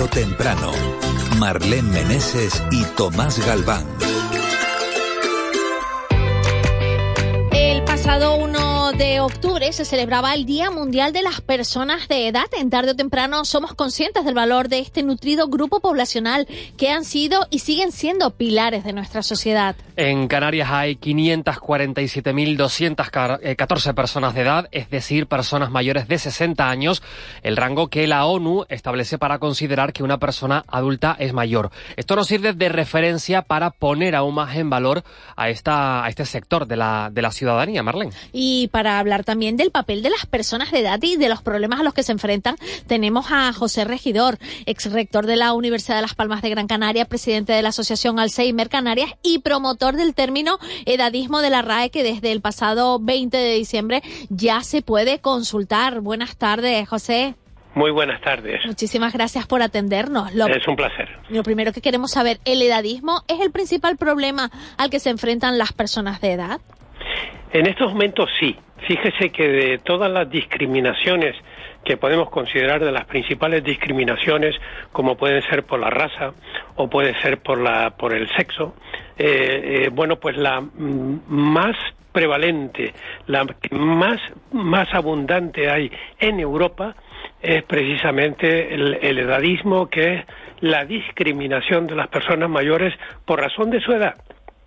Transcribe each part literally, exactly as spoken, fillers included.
o temprano. Marlene Meneses y Tomás Galván. El pasado uno de octubre se celebraba el Día Mundial de las Personas de Edad. En Tarde o Temprano somos conscientes del valor de este nutrido grupo poblacional que han sido y siguen siendo pilares de nuestra sociedad. En Canarias hay quinientas cuarenta y siete mil doscientas catorce personas de edad, es decir, personas mayores de sesenta años, el rango que la ONU establece para considerar que una persona adulta es mayor. Esto nos sirve de referencia para poner aún más en valor a esta a este sector de la de la ciudadanía, Marlene. Y para hablar también del papel de las personas de edad y de los problemas a los que se enfrentan, tenemos a José Regidor, ex rector de la Universidad de Las Palmas de Gran Canaria, presidente de la Asociación Alzheimer Canarias y promotor del término edadismo de la R A E, que desde el pasado veinte de diciembre ya se puede consultar. Buenas tardes, José. Muy buenas tardes. Muchísimas gracias por atendernos. Lo, es un placer. Lo primero que queremos saber, ¿el edadismo es el principal problema al que se enfrentan las personas de edad? En estos momentos sí. Fíjese que de todas las discriminaciones que podemos considerar de las principales discriminaciones, como pueden ser por la raza o puede ser por la por el sexo, eh, eh, bueno, pues la mm, más prevalente, la que más más abundante hay en Europa es precisamente el, el edadismo, que es la discriminación de las personas mayores por razón de su edad.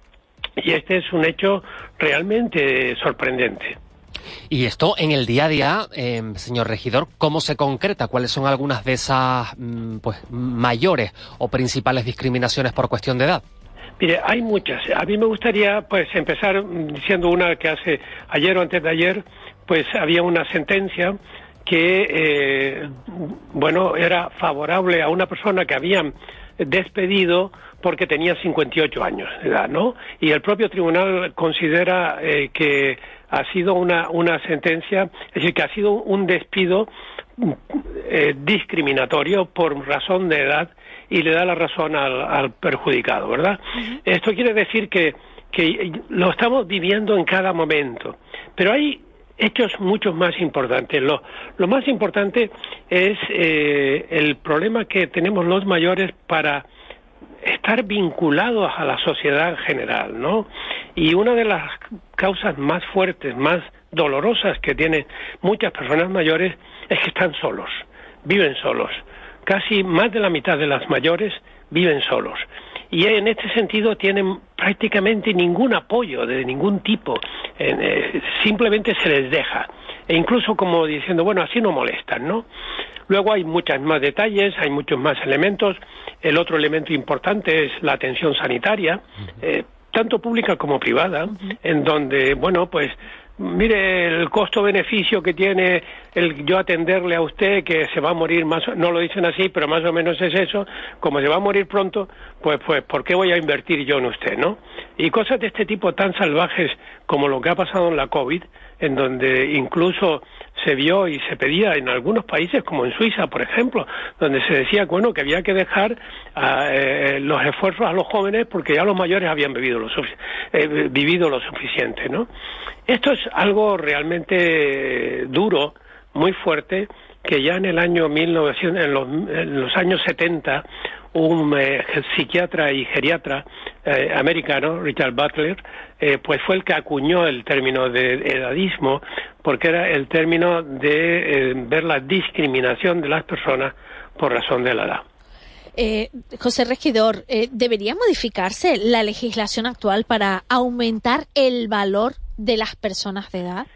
Y este es un hecho realmente sorprendente. Y esto en el día a día, eh, señor regidor, ¿cómo se concreta? ¿Cuáles son algunas de esas pues mayores o principales discriminaciones por cuestión de edad? Mire, hay muchas. A mí me gustaría pues empezar diciendo una que hace ayer o antes de ayer, pues había una sentencia que, eh, bueno, era favorable a una persona que habían despedido porque tenía cincuenta y ocho años de edad, ¿no? Y el propio tribunal considera eh, que ha sido una, una sentencia, es decir, que ha sido un despido eh, discriminatorio por razón de edad y le da la razón al, al perjudicado, ¿verdad? Uh-huh. Esto quiere decir que, que lo estamos viviendo en cada momento, pero hay hechos mucho más importantes. Lo, lo más importante es eh, el problema que tenemos los mayores para estar vinculados a la sociedad en general, ¿no? Y una de las causas más fuertes, más dolorosas que tienen muchas personas mayores es que están solos, viven solos. Casi más de la mitad de las mayores viven solos. Y en este sentido tienen prácticamente ningún apoyo de ningún tipo, eh, simplemente se les deja. E incluso como diciendo, bueno, así no molestan, ¿no? Luego hay muchos más detalles, hay muchos más elementos. El otro elemento importante es la atención sanitaria, eh, tanto pública como privada, en donde, bueno, pues, mire el costo-beneficio que tiene el yo atenderle a usted, que se va a morir más, no lo dicen así, pero más o menos es eso, como se va a morir pronto, pues, pues, ¿por qué voy a invertir yo en usted, no? Y cosas de este tipo tan salvajes como lo que ha pasado en la COVID, en donde incluso se vio y se pedía en algunos países, como en Suiza, por ejemplo, donde se decía, bueno, que había que dejar a, eh, los esfuerzos a los jóvenes porque ya los mayores habían vivido lo, sufic- eh, vivido lo suficiente, ¿no? Esto es algo realmente duro, muy fuerte, que ya en el año mil novecientos, en los, en los años setenta, un eh, psiquiatra y geriatra eh, americano, Richard Butler, eh, pues fue el que acuñó el término de edadismo, porque era el término de eh, ver la discriminación de las personas por razón de la edad. Eh, José Regidor, eh, ¿debería modificarse la legislación actual para aumentar el valor de las personas de edad?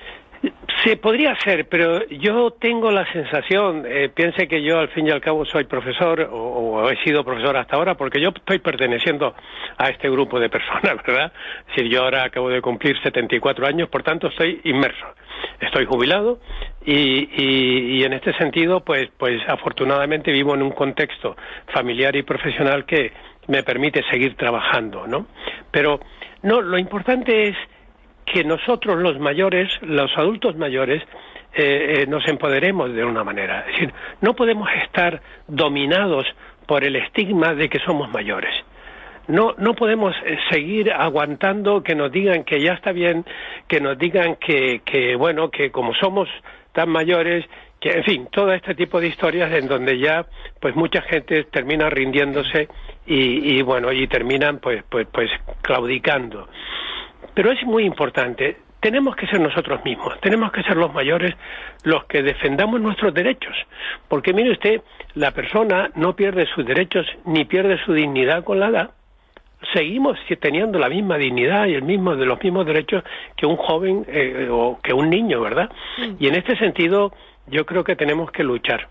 Se podría hacer, pero yo tengo la sensación, eh, piense que yo al fin y al cabo soy profesor, o, o he sido profesor hasta ahora, porque yo estoy perteneciendo a este grupo de personas, ¿verdad? Es decir, yo ahora acabo de cumplir setenta y cuatro años, por tanto estoy inmerso, estoy jubilado, y, y, y en este sentido, pues, pues afortunadamente vivo en un contexto familiar y profesional que me permite seguir trabajando, ¿no? Pero, no, lo importante es que nosotros los mayores, los adultos mayores, eh, eh, nos empoderemos de una manera. Es decir, no podemos estar dominados por el estigma de que somos mayores. No, no podemos eh, seguir aguantando que nos digan que ya está bien, que nos digan que, que, bueno, que como somos tan mayores, que, en fin, todo este tipo de historias en donde ya, pues mucha gente termina rindiéndose y, y bueno, y terminan, pues, pues, pues, claudicando. Pero es muy importante. Tenemos que ser nosotros mismos, tenemos que ser los mayores los que defendamos nuestros derechos, porque mire usted, la persona no pierde sus derechos ni pierde su dignidad con la edad. Seguimos teniendo la misma dignidad y el mismo de los mismos derechos que un joven eh, o que un niño, ¿verdad? Mm. Y en este sentido yo creo que tenemos que luchar.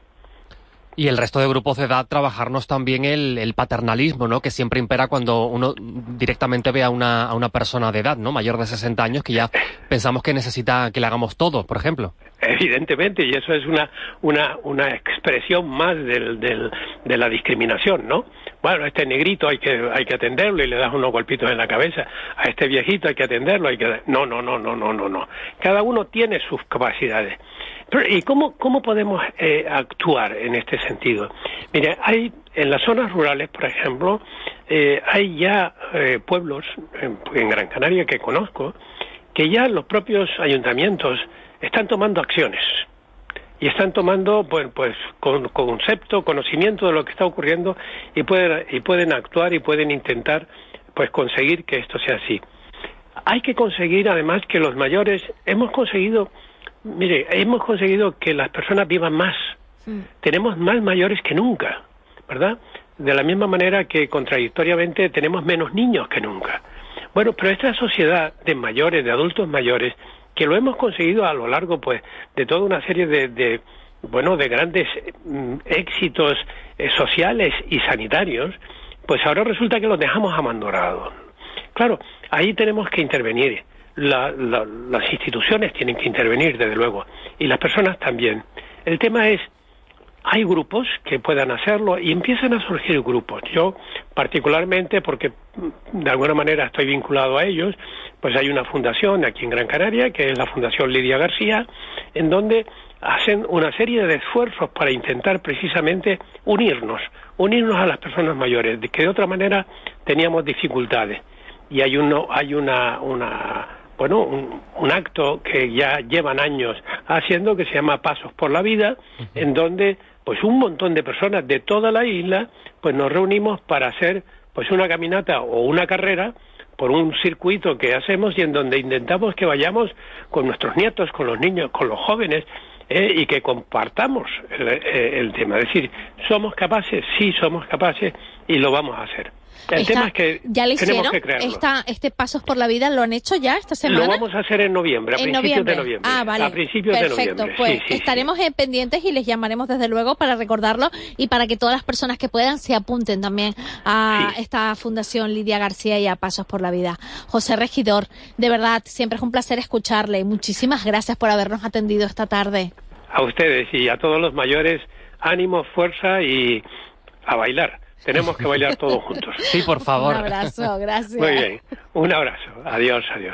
Y el resto de grupos de edad, trabajarnos también el, el paternalismo, ¿no? Que siempre impera cuando uno directamente ve a una, a una persona de edad, ¿no? Mayor de sesenta años, que ya pensamos que necesita que le hagamos todo, por ejemplo. Evidentemente, y eso es una una una expresión más del, del, de la discriminación, ¿no? Bueno, a este negrito hay que hay que atenderlo y le das unos golpitos en la cabeza. A este viejito hay que atenderlo, hay que... No, no, no, no, no, no, no. Cada uno tiene sus capacidades. Pero, ¿y cómo, cómo podemos eh, actuar en este sentido? Mire, hay en las zonas rurales, por ejemplo, eh, hay ya eh, pueblos en, en Gran Canaria que conozco, que ya los propios ayuntamientos están tomando acciones y están tomando pues, pues con, concepto, conocimiento de lo que está ocurriendo y pueden, y pueden actuar y pueden intentar pues conseguir que esto sea así. Hay que conseguir además que los mayores, hemos conseguido... Mire, hemos conseguido que las personas vivan más. Sí. Tenemos más mayores que nunca, ¿verdad? De la misma manera que, contradictoriamente, tenemos menos niños que nunca. Bueno, pero esta sociedad de mayores, de adultos mayores, que lo hemos conseguido a lo largo, pues, de toda una serie de, de bueno, de grandes mm, éxitos eh, sociales y sanitarios, pues ahora resulta que los dejamos abandonados. Claro, ahí tenemos que intervenir. La, la, las instituciones tienen que intervenir, desde luego, y las personas también. El tema es, hay grupos que puedan hacerlo y empiezan a surgir grupos. Yo, particularmente, porque de alguna manera estoy vinculado a ellos, pues hay una fundación aquí en Gran Canaria, que es la Fundación Lidia García, en donde hacen una serie de esfuerzos para intentar precisamente unirnos, unirnos a las personas mayores, de que de otra manera teníamos dificultades. Y hay uno, hay una, una bueno, un, un acto que ya llevan años haciendo, que se llama Pasos por la Vida, uh-huh. en donde pues un montón de personas de toda la isla pues nos reunimos para hacer pues una caminata o una carrera por un circuito que hacemos y en donde intentamos que vayamos con nuestros nietos, con los niños, con los jóvenes, eh, y que compartamos el, el tema. Es decir, ¿somos capaces? Sí, somos capaces y lo vamos a hacer. El Esta, tema es que ¿ya le tenemos hicieron que creerlo. Esta, este Pasos por la Vida lo han hecho ya esta semana? Lo vamos a hacer en noviembre, a ¿En principios noviembre? de noviembre. Ah, vale. A principios Perfecto, de noviembre. pues sí, sí, estaremos sí. pendientes y les llamaremos desde luego para recordarlo y para que todas las personas que puedan se apunten también a sí. esta Fundación Lidia García y a Pasos por la Vida. José Regidor, de verdad, siempre es un placer escucharle. Muchísimas gracias por habernos atendido esta tarde. A ustedes y a todos los mayores, ánimo, fuerza y a bailar. Tenemos que bailar todos juntos. Sí, por favor. Un abrazo, gracias. Muy bien, un abrazo. Adiós, adiós.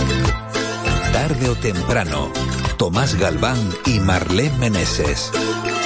Tarde o temprano, Tomás Galván y Marlene Meneses.